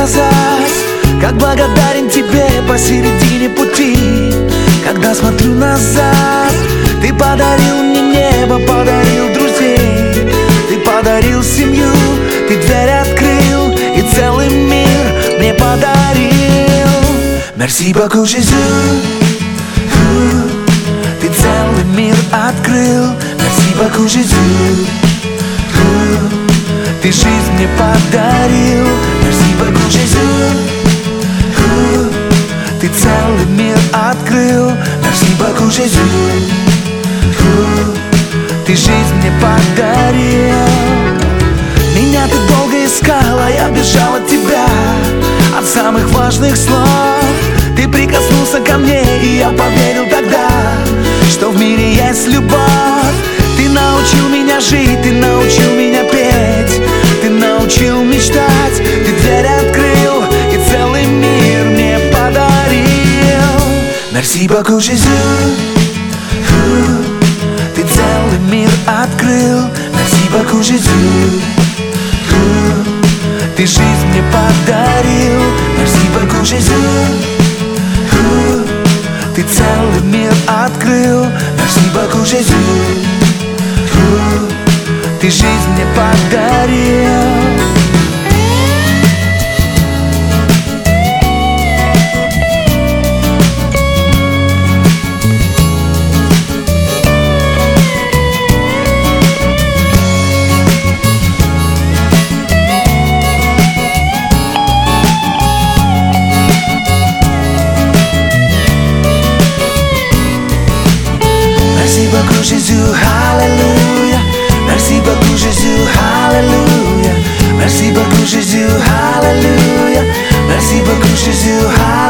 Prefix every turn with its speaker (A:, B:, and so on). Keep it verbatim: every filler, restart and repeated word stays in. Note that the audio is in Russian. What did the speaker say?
A: сказать, как благодарен тебе посередине пути. Когда смотрю назад, ты подарил мне небо, подарил друзей, ты подарил семью, ты дверь открыл и целый мир мне подарил. Merci beaucoup, Jésus, ты целый мир открыл. Merci beaucoup, Jésus, ты жизнь мне подарил. Merci beaucoup, Jésus, ты целый мир открыл. Merci beaucoup, Jésus, ты жизнь мне подарил. Меня ты долго искала, я бежал от тебя, от самых важных слов. Ты прикоснулся ко мне, и я поверил тогда, что в мире есть любовь. Ты научил меня жить, ты научил меня петь, ты научил мечтать, ты дверь открыл и целый мир мне подарил. Merci beaucoup, Jésus, ты целый мир открыл. Merci beaucoup, Jésus, ты жизнь мне подарил. Merci beaucoup, Jésus, ты целый мир открыл. Merci beaucoup, Jésus, ты жизнь мне подарил. Merci beaucoup, Jésus, Alléluia. Merci beaucoup, Jésus, Alléluia. Merci beaucoup, Jésus, Alléluia. Merci beaucoup, Jésus, Alléluia.